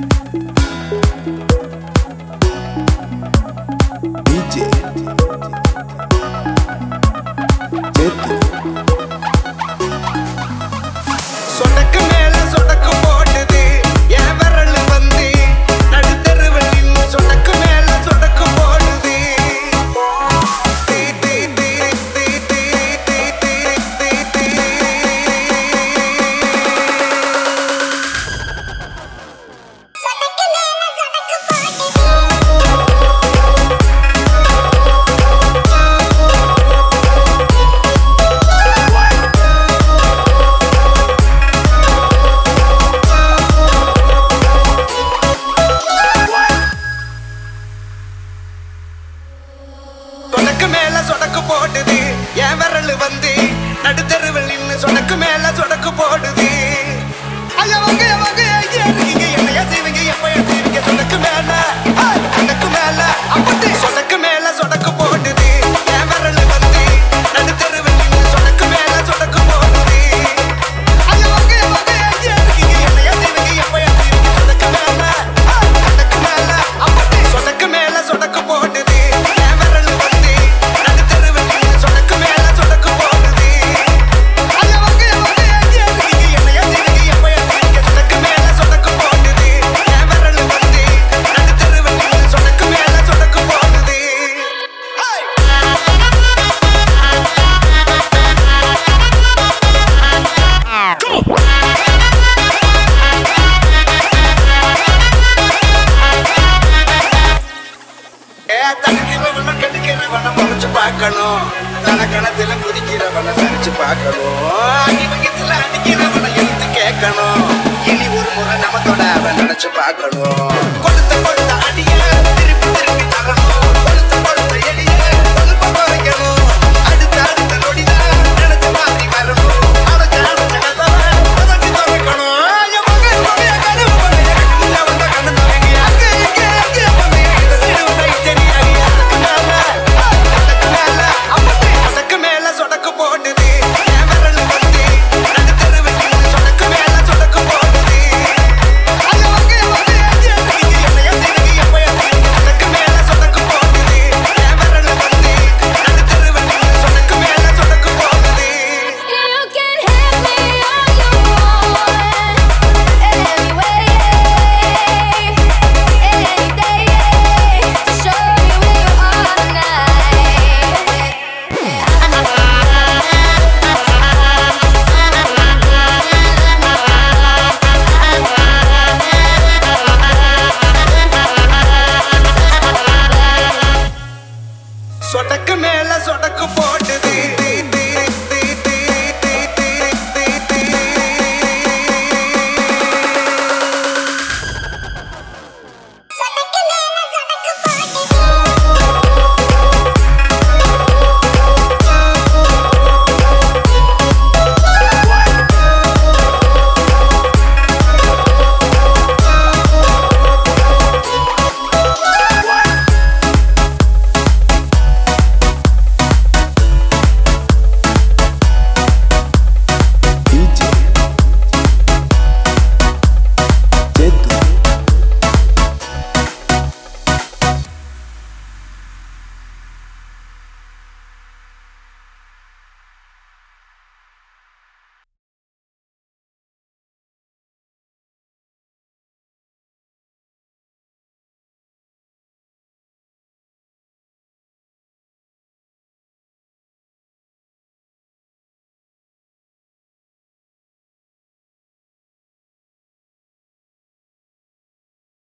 DJ Jetty சொடக்கு மேல சொடக்கு போடுது என் விரல் வந்து நடுத்தெருவில் நின்னு சொடக்கு மேல சொடக்கு போடுது சொடக்கு மேல சொடக்கு போடுது என் விரல் வந்து நடுத்தெருவில் நின்னு சொடக்கு மேல சொடக்கு போடுது ஐயா வாங்க வாங்க ஐயா இருக்கீங்க என்னையா செய்வீங்க எப்பயா செய்வீங்க சொடக்கு மேல சொடக்கு மேல அப்படி சொடக்கு மேல சொடக்கு போடுது என் விரல் வந்து நடுத்தெருவில் நின்னு சொடக்கு மேல சொடக்கு போடுது ஐயா வாங்க வாங்க ஐயா இருக்கீங்க என்னையா செய்வீங்க எப்பயா செய்வீங்க சொடக்கு மேல அப்படி சொடக்கு மேல சொடக்கு போடுது என் விரல் வந்து நடுத்தெருவில் நின்னு சொடக்கு மேல சொடக்கு போடுது ஐயா வாங்க வாங்க ஐயா இருக்கீங்க என்னையா செய்வீங்க எப்பயா செய்வீங்க சொடக்கு மேல சொடக்கு போடுது என் விரல் வந்து நடுத்தெருவில் நின்னு சொடக்கு மேல சொடக்கு போடுது தடுக்கிறவன கடிக்கிறவன முறைச்சு பார்க்கணும் தனக்கணத்துல குதிக்கிறவன சரிச்சு பார்க்கணும் அடிவகத்துல அடிக்கிறவன எழுத்து கேட்கணும் இனி ஒரு முறை நமத்தோட அவன் நினைச்சு பார்க்கணும்